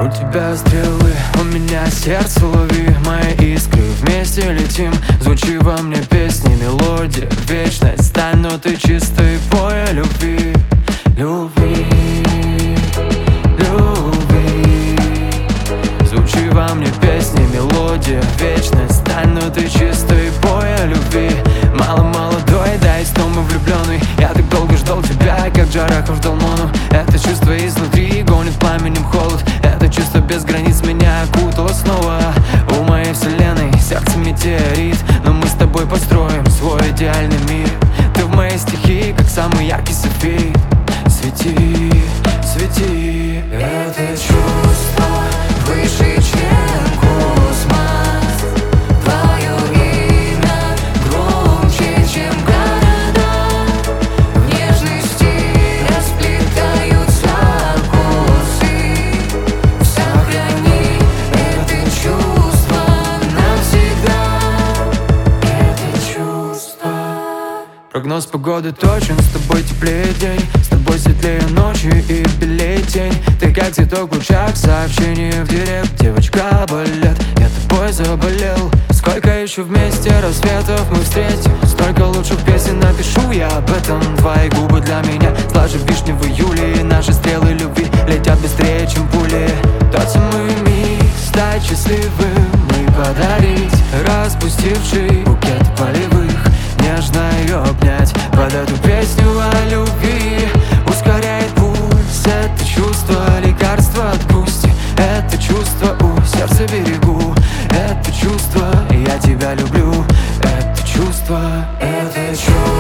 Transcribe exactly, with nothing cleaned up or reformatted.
У тебя стрелы, у меня сердце, лови мои искры. Вместе летим, звучи во мне песни, мелодия, вечность. Стань ноты чистой, пой о любви, любви, любви. Звучи во мне песни, мелодия, вечность. Стань ноты чистой, пой о любви. Мало молодой, да и снова влюбленный. Я так долго ждал тебя, как Джарахов ждал Мону. Это чувство изнутри гонит пламенем холод. Это чувство без границ меня окутало снова. У моей вселенной сердце метеорит, но мы с тобой построим свой идеальный мир. Ты в моей стихии, как самый яркий софит. Свети, свети. Это чувство выше, чем космос. Твое имя громче, чем города. В нежности расплетаются косы. Сохрани это чувство навсегда. Это чувство. Прогноз погоды точен, с тобой теплее день, с тобой светлее ночи и белее тень. Ты как цветок в лучах, сообщение в директ. Девочка, балет, я тобой заболел. Сколько еще вместе рассветов мы встретим, столько лучших песен напишу я об этом. Твои губы для меня слаже вишни в июле. И наши стрелы любви летят быстрее, чем пули. Тот самый миг стать счастливым и подарить распустивший букет полевых. Нежно ее обнять под эту песню о любви. Ускоряет пульс, это чувство, лекарство от грусти. Это чувство у сердца берегу. Это чувство, я тебя люблю. Это чувство, Это чувство